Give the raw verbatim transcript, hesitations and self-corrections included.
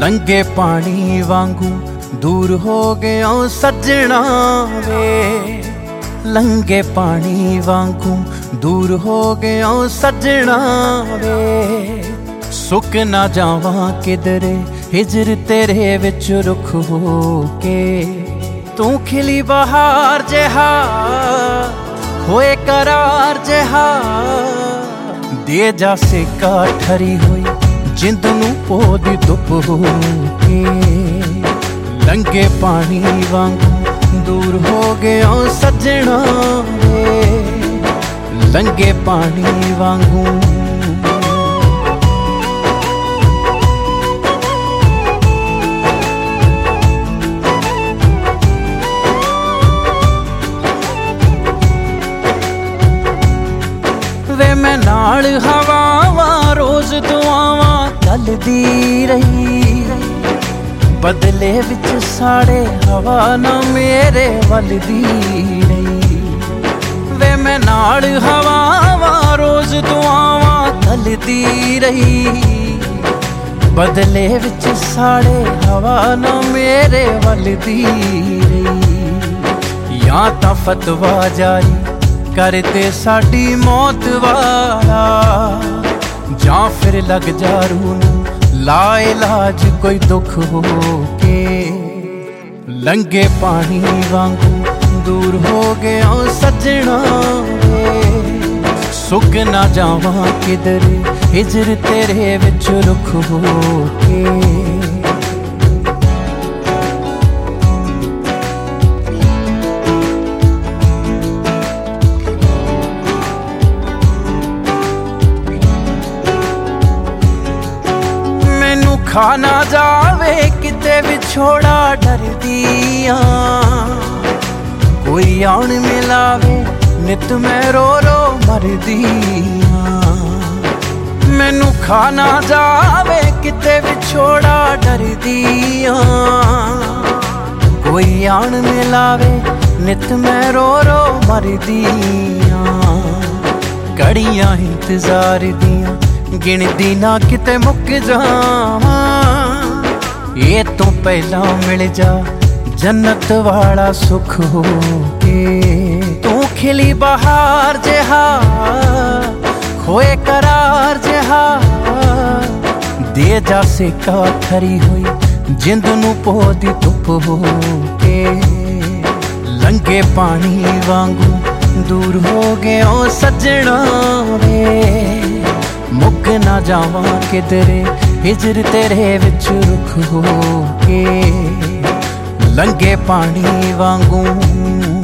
लंघे पानी वांगू दूर हो गया सजना वे, लंघे पानी वांगू दूर हो गया सजना वे। सुक ना जावां किधरे हिजर तेरे विच रुख हो के, तू खिली बहार जिहा होए करार जिहा, दे जा सेका ठरी हुई जिंद नूं पोदी धुप हो के। लंघे पानी वांगू दूर हो गया सजना वे, लंघे पानी वांगू। वे मैं नाल हवावां रोज दुआवां चलदी रही, बदले विच साड़े हवा ना मेरे वलदी रही। वे मैं नाल हवावां रोज दुआवां चलदी रही, बदले विच साड़े हवा ना मेरे वलदी रही। या तां फतवा जारी करते साडी मौत वाला, जां फिर लग जा रूह नूं ला इलाज कोई दुख हो के। लंघे पानी वांगू दूर हो गया सजना वे, सुक ना जावां किधरे हिजर तेरे विच रुख हो के। खा ना जावे किते विछोड़ा डरदियां, कोई आन मिलावे नित मैं रो रो मरदियां। मैनू खा ना जावे किते विछोड़ा डरदियां, कोई आन मिलावे नित मैं रो रो मरदियां। कड़ियां इंतजार दियां गिनदी ना किते मुक जावां, ये तो पहला मिल जा जन्नत वाला सुख हो के। तू खिली बहार जिहा खोए करार जिहा, दे जा सेका ठरी हुई जिंद नूं पोदी धुप हो के। लंघे पानी वांगू दूर हो गया सजना वे, मुक ना जावां किधरे हिजर तेरे विच रुख हो के। लंघे पानी वांगू